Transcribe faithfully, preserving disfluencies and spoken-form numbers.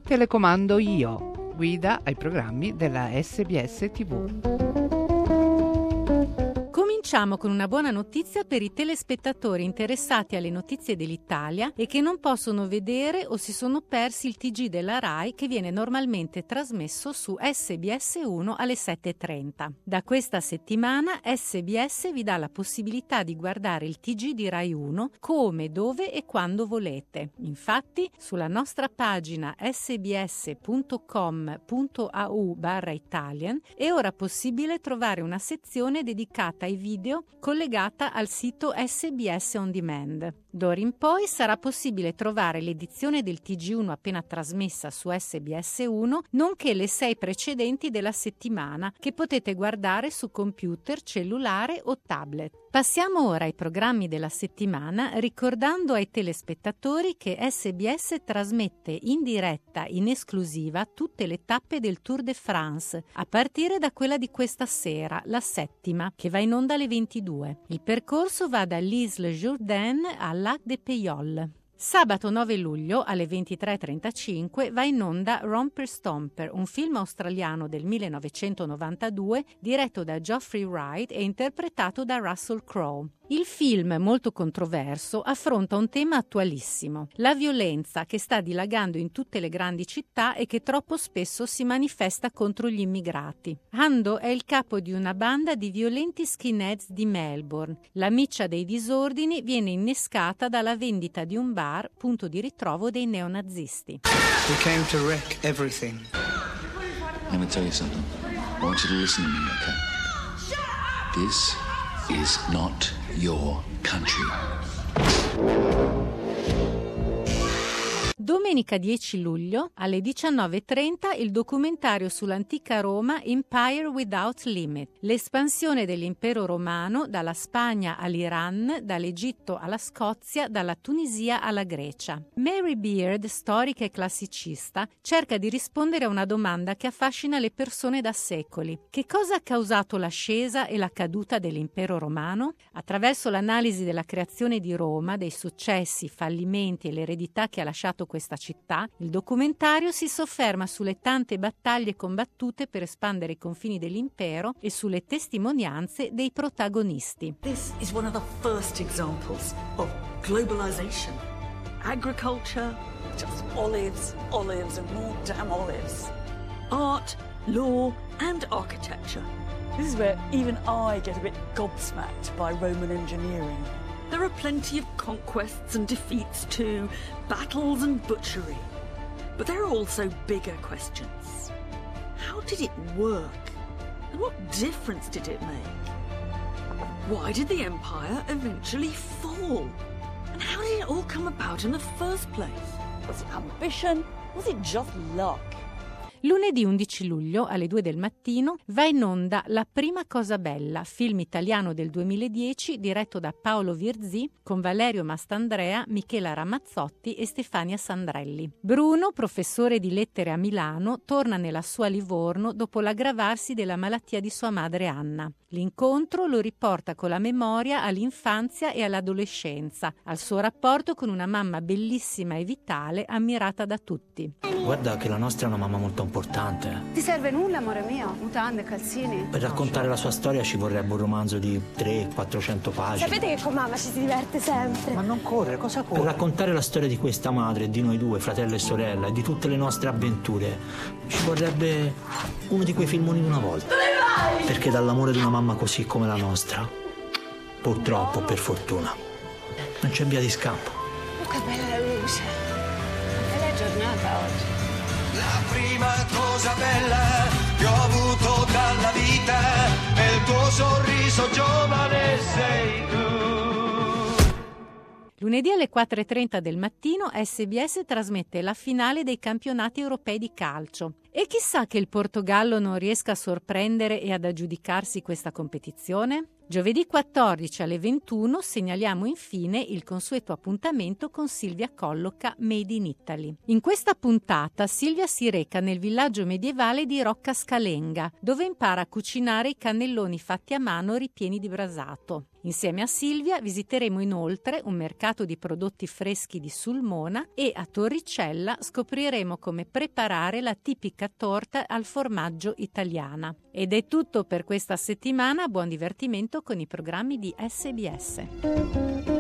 Telecomando io, guida ai programmi della S B S T V. Cominciamo con una buona notizia per i telespettatori interessati alle notizie dell'Italia e che non possono vedere o si sono persi il T G della RAI che viene normalmente trasmesso su S B S uno alle sette e trenta. Da questa settimana S B S vi dà la possibilità di guardare il T G di RAI uno come, dove e quando volete. Infatti, sulla nostra pagina sbs.com.au barra Italian è ora possibile trovare una sezione dedicata ai video collegata al sito S B S On Demand. D'ora in poi sarà possibile trovare l'edizione del T G uno appena trasmessa su S B S uno, nonché le sei precedenti della settimana che potete guardare su computer, cellulare o tablet. Passiamo ora ai programmi della settimana, ricordando ai telespettatori che S B S trasmette in diretta, in esclusiva, tutte le tappe del Tour de France, a partire da quella di questa sera, la settima, che va in onda alle ventidue. Il percorso va da l'Isle Jourdain al Lac de Peyolle. Sabato nove luglio alle ventitré e trentacinque va in onda Romper Stomper, un film australiano del millenovecentonovantadue diretto da Geoffrey Wright e interpretato da Russell Crowe. Il film, molto controverso, affronta un tema attualissimo: la violenza che sta dilagando in tutte le grandi città e che troppo spesso si manifesta contro gli immigrati. Hando è il capo di una banda di violenti skinheads di Melbourne. La miccia dei disordini viene innescata dalla vendita di un bar, punto di ritrovo dei neonazisti. We came to wreck everything. Let me tell you something. I want you to listen to me, okay? This is not your country. Domenica dieci luglio alle diciannove e trenta il documentario sull'antica Roma Empire Without Limit, l'espansione dell'impero romano dalla Spagna all'Iran, dall'Egitto alla Scozia, dalla Tunisia alla Grecia. Mary Beard, storica e classicista, cerca di rispondere a una domanda che affascina le persone da secoli: che cosa ha causato l'ascesa e la caduta dell'impero romano? Attraverso l'analisi della creazione di Roma, dei successi, fallimenti e l'eredità che ha lasciato questa città, il documentario si sofferma sulle tante battaglie combattute per espandere i confini dell'impero e sulle testimonianze dei protagonisti. This is one of the first examples of globalization. Agriculture, just olives, olives and more damn olives. Art, law and architecture. This is where even I get a bit gobsmacked by Roman engineering. There are plenty of conquests and defeats too, battles and butchery. But there are also bigger questions. How did it work? And what difference did it make? Why did the empire eventually fall? And how did it all come about in the first place? Was it ambition? Was it just luck? Lunedì undici luglio alle due del mattino va in onda La prima cosa bella, film italiano del duemiladieci diretto da Paolo Virzì con Valerio Mastandrea, Michela Ramazzotti e Stefania Sandrelli. Bruno, professore di lettere a Milano, torna nella sua Livorno dopo l'aggravarsi della malattia di sua madre Anna. L'incontro lo riporta con la memoria all'infanzia e all'adolescenza, al suo rapporto con una mamma bellissima e vitale, ammirata da tutti. Guarda che la nostra è una mamma molto importante. Ti serve nulla, amore mio? Mutande, calzini? Per raccontare la sua storia ci vorrebbe un romanzo di trecento quattrocento pagine. Sapete che con mamma ci si diverte sempre. Ma non corre, cosa corre? Per raccontare la storia di questa madre, di noi due, fratello e sorella, e di tutte le nostre avventure, ci vorrebbe uno di quei filmoni di una volta. Dove vai? Perché dall'amore di una mamma così come la nostra, purtroppo, per fortuna, non c'è via di scampo. Oh, che bella luce. Che bella giornata oggi. La prima cosa bella che ho avuto dalla vita è il tuo sorriso giovane, sei tu. Lunedì alle quattro e trenta del mattino S B S trasmette la finale dei campionati europei di calcio. E chissà che il Portogallo non riesca a sorprendere e ad aggiudicarsi questa competizione? Giovedì quattordici alle ventuno segnaliamo infine il consueto appuntamento con Silvia Colloca Made in Italy. In questa puntata Silvia si reca nel villaggio medievale di Rocca Scalenga, dove impara a cucinare i cannelloni fatti a mano ripieni di brasato. Insieme a Silvia visiteremo inoltre un mercato di prodotti freschi di Sulmona e a Torricella scopriremo come preparare la tipica torta al formaggio italiana. Ed è tutto per questa settimana, buon divertimento con i programmi di S B S.